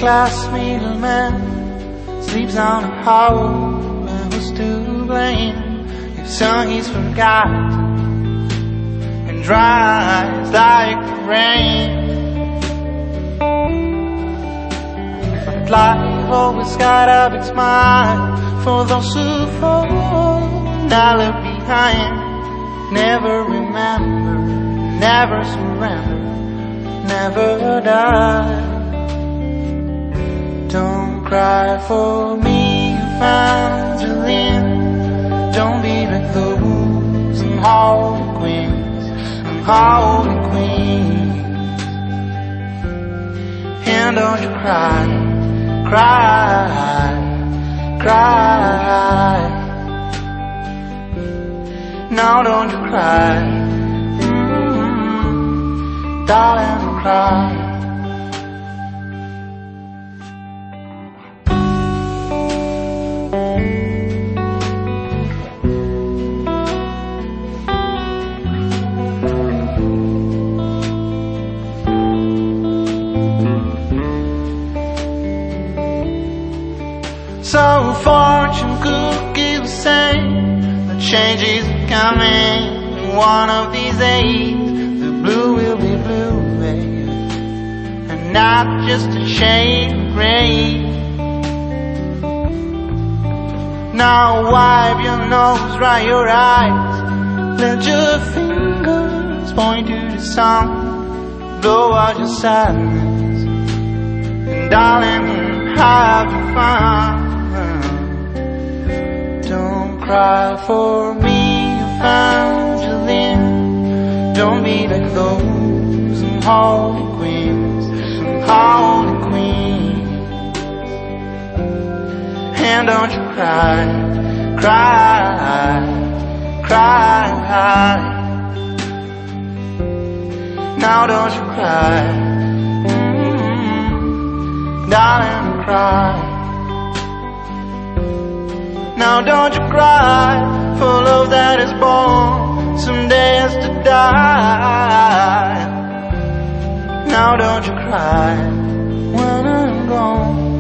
class middleman sleeps on a howl, and who's to blame if song is forgotten and dries like the rain? But life always got a big smile for those who fall, not left behind. Never remember, never surrender, never die. Don't cry for me, Evangeline. Don't be like those unholy queens, unholy queens. And don't you cry, cry, cry. Now don't you cry, darling, don't cry. So fortune cookie was saying the change is coming. One of these days the blue will be blue, baby, and not just a shade of gray. Now wipe your nose, dry your eyes, let your fingers point to the sun, blow out your sadness, and darling, have your fun. Don't cry for me, Evangeline. Don't be like those unholy queens, unholy queens. And don't you cry, cry, cry. Now don't you cry, darling, cry. Now don't you cry for love that is born, someday has to die. Now don't you cry when I'm gone.